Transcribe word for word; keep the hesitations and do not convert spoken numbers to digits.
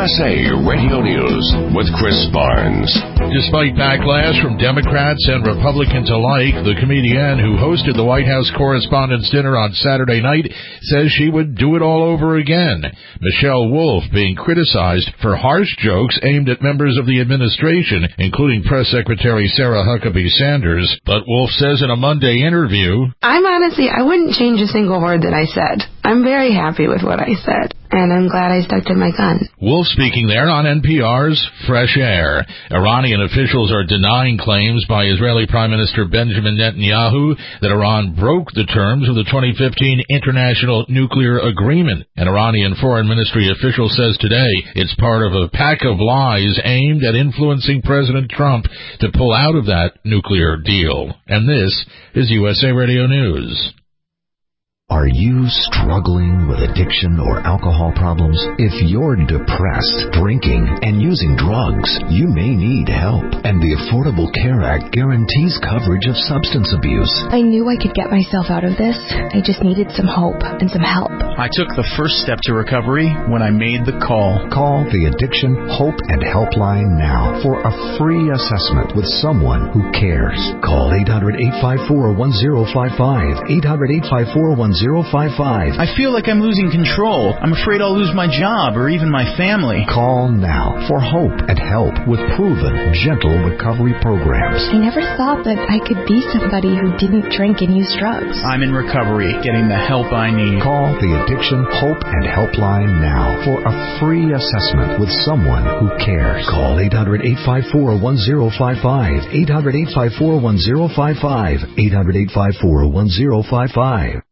S A Radio News with Chris Barnes. Despite backlash from Democrats and Republicans alike, the comedian who hosted the White House Correspondents' Dinner on Saturday night says she would do it all over again. Michelle Wolf being criticized for harsh jokes aimed at members of the administration, including Press Secretary Sarah Huckabee Sanders. But Wolf says in a Monday interview, I'm honestly, I wouldn't change a single word that I said. I'm very happy with what I said, and I'm glad I stuck to my gun. Wolf speaking there on N P R's Fresh Air. Iranian officials are denying claims by Israeli Prime Minister Benjamin Netanyahu that Iran broke the terms of the twenty fifteen International Nuclear Agreement. An Iranian Foreign Ministry official says today it's part of a pack of lies aimed at influencing President Trump to pull out of that nuclear deal. And this is U S A Radio News. Are you struggling with addiction or alcohol problems? If you're depressed, drinking, and using drugs, you may need help. And the Affordable Care Act guarantees coverage of substance abuse. I knew I could get myself out of this. I just needed some hope and some help. I took the first step to recovery when I made the call. Call the Addiction Hope and Helpline now for a free assessment with someone who cares. Call eight hundred, eight five four, one zero five five, eight hundred, eight five four, one zero five five. I feel like I'm losing control. I'm afraid I'll lose my job or even my family. Call now for hope and help with proven, gentle recovery programs. I never thought that I could be somebody who didn't drink and use drugs. I'm in recovery, getting the help I need. Call the Addiction Hope and Helpline now for a free assessment with someone who cares. Call eight hundred, eight five four, one zero five five, eight hundred, eight five four, one zero five five, eight hundred, eight five four, one zero five five.